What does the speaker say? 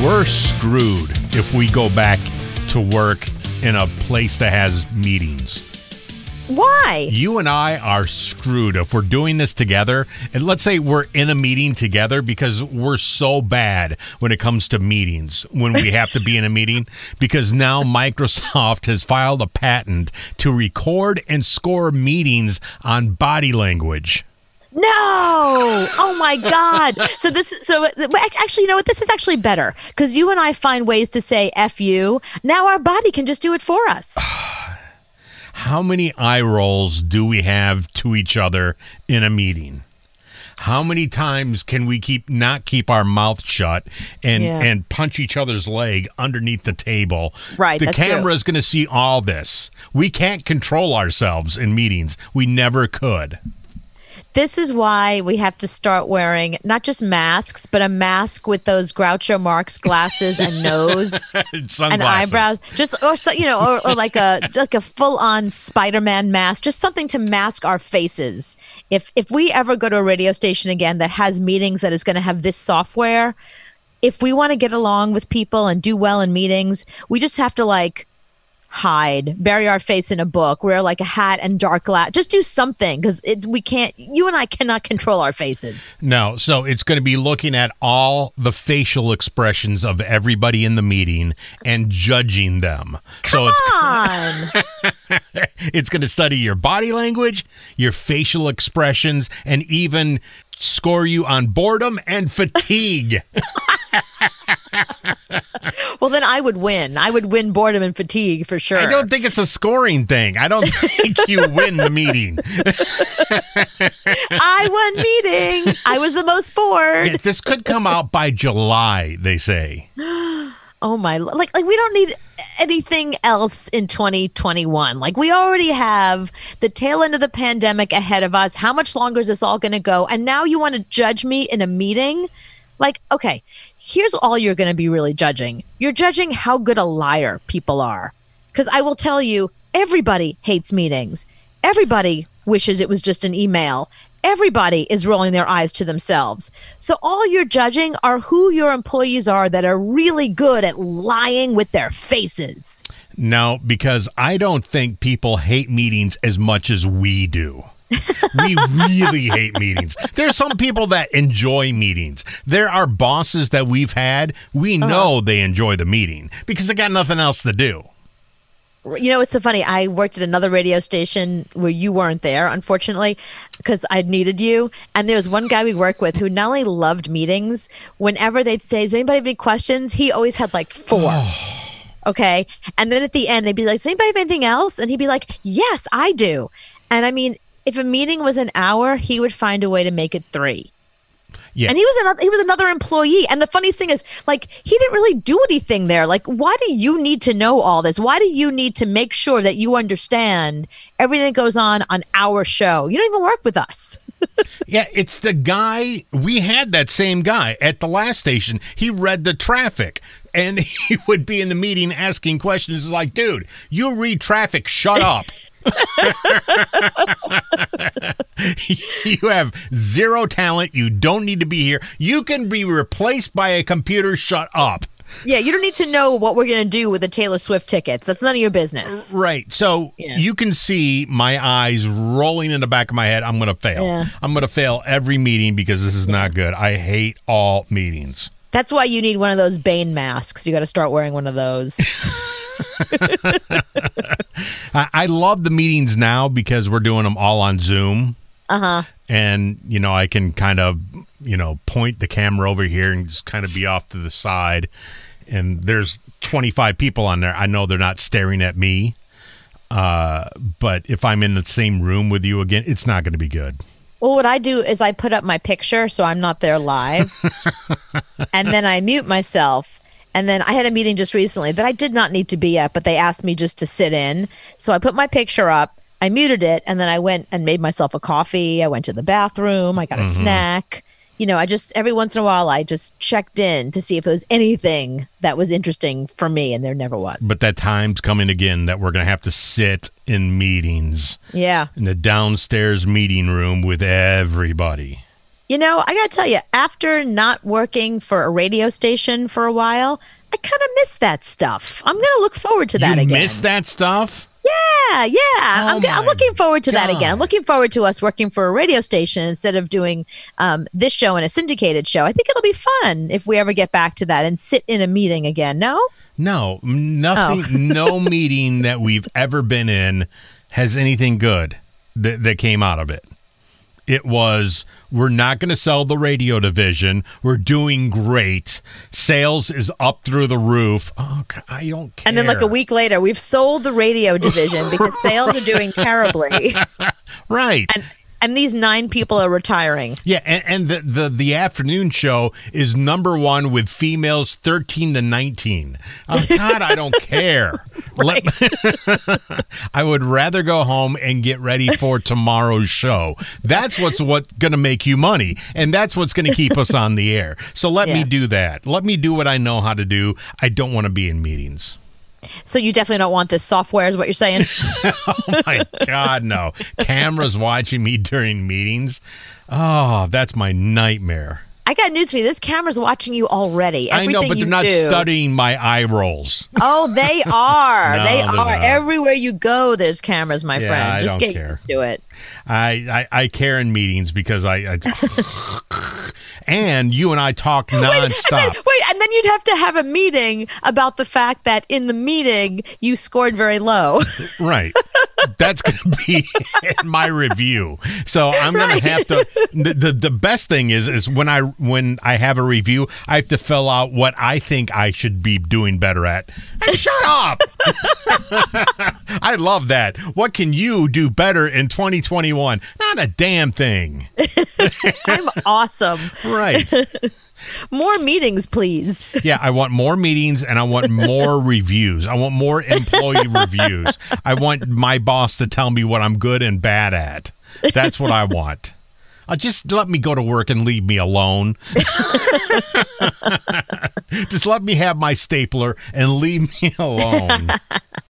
We're screwed if we go back to work in a place that has meetings. Why? You and I are screwed if we're doing this together. And let's say we're in a meeting together because we're so bad when it comes to meetings, when we have to be in a meeting, because now Microsoft has filed a patent to record and score meetings on body language. No! Oh my God! So actually, you know what? This is actually better because you and I find ways to say "f you." Now our body can just do it for us. How many eye rolls do we have to each other in a meeting? How many times can we not keep our mouth shut and punch each other's leg underneath the table? Right. The that's camera true. is going to see all this. We can't control ourselves in meetings. We never could. This is why we have to start wearing not just masks, but a mask with those Groucho Marx glasses and nose and eyebrows, or like a full-on Spider-Man mask, just something to mask our faces. If we ever go to a radio station again that has meetings that is going to have this software, if we want to get along with people and do well in meetings, we just have to hide, bury our face in a book, wear like a hat and dark glass. Just do something because we can't. You and I cannot control our faces. No, so it's going to be looking at all the facial expressions of everybody in the meeting and judging them. Come on. It's going to study your body language, your facial expressions, and even score you on boredom and fatigue. Well, then I would win. I would win boredom and fatigue for sure. I don't think it's a scoring thing. I don't think you win the meeting. I won meeting. I was the most bored. Yeah, this could come out by July, they say. Oh my! Like we don't need anything else in 2021. Like we already have the tail end of the pandemic ahead of us. How much longer is this all going to go? And now you want to judge me in a meeting? Like, okay, here's all you're going to be really judging. You're judging how good a liar people are. Because I will tell you, everybody hates meetings. Everybody wishes it was just an email. Everybody is rolling their eyes to themselves. So all you're judging are who your employees are that are really good at lying with their faces. No, because I don't think people hate meetings as much as we do. We really hate meetings. There are some people that enjoy meetings. There are bosses that we've had. We know they enjoy the meeting because they got nothing else to do. You know, it's so funny. I worked at another radio station where you weren't there, unfortunately, because I needed you. And there was one guy we worked with who not only loved meetings, whenever they'd say, does anybody have any questions? He always had like 4. Okay. And then at the end, they'd be like, does anybody have anything else? And he'd be like, yes, I do. And I mean, if a meeting was an hour, he would find a way to make it 3. Yeah. And he was another employee. And the funniest thing is, like, he didn't really do anything there. Like, why do you need to know all this? Why do you need to make sure that you understand everything that goes on our show? You don't even work with us. Yeah, it's the guy. We had that same guy at the last station. He read the traffic. And he would be in the meeting asking questions like, dude, you read traffic, shut up. You have 0 talent. You don't need to be here. You can be replaced by a computer. Shut up. Yeah, you don't need to know what we're going to do with the Taylor Swift tickets. That's none of your business. Right. So you can see my eyes rolling in the back of my head. I'm going to fail. Yeah. I'm going to fail every meeting because this is not good. I hate all meetings. That's why you need one of those Bane masks. You got to start wearing one of those. I love the meetings now because we're doing them all on Zoom. And, I can kind of, point the camera over here and just kind of be off to the side. And there's 25 people on there. I know they're not staring at me. But if I'm in the same room with you again, it's not going to be good. Well, what I do is I put up my picture so I'm not there live. And then I mute myself. And then I had a meeting just recently that I did not need to be at, but they asked me just to sit in. So I put my picture up, I muted it, and then I went and made myself a coffee. I went to the bathroom. I got a snack. I just, every once in a while, I just checked in to see if there was anything that was interesting for me, and there never was. But that time's coming again that we're going to have to sit in meetings. Yeah. In the downstairs meeting room with everybody. You know, I got to tell you, after not working for a radio station for a while, I kind of miss that stuff. I'm going to look forward to that you again. Miss that stuff? Yeah. Oh I'm looking forward to that God. again. I'm looking forward to us working for a radio station instead of doing this show and a syndicated show. I think it'll be fun if we ever get back to that and sit in a meeting again. No? No, nothing. No meeting that we've ever been in has anything good that came out of it. It was, we're not going to sell the radio division. We're doing great. Sales is up through the roof. Oh, I don't care. And then like a week later, we've sold the radio division because sales are doing terribly. Right. And these 9 people are retiring. Yeah, and the afternoon show is number 1 with females 13 to 19. Oh, God, I don't care. Right. I would rather go home and get ready for tomorrow's show. That's what's going to make you money, and that's what's going to keep us on the air. So let me do that. Let me do what I know how to do. I don't want to be in meetings. So you definitely don't want this software is what you're saying? Oh, my God, no. Cameras watching me during meetings. Oh, that's my nightmare. I got news for you. This camera's watching you already. Everything I know, but they're not studying my eye rolls. Oh, they are. No, they they're are. not. Everywhere you go, there's cameras, my friend. I Just don't get care. used to it. I care in meetings because I and you and I talk nonstop. And then you'd have to have a meeting about the fact that in the meeting you scored very low. Right. That's going to be in my review. So I'm going to have to. The best thing is when I have a review, I have to fill out what I think I should be doing better at. And shut up. I love that. What can you do better in 2021? Not a damn thing. I'm awesome. Right. More meetings, please. Yeah, I want more meetings and I want more reviews. I want more employee reviews. I want my boss to tell me what I'm good and bad at. That's what I want. Just let me go to work and leave me alone. Just let me have my stapler and leave me alone.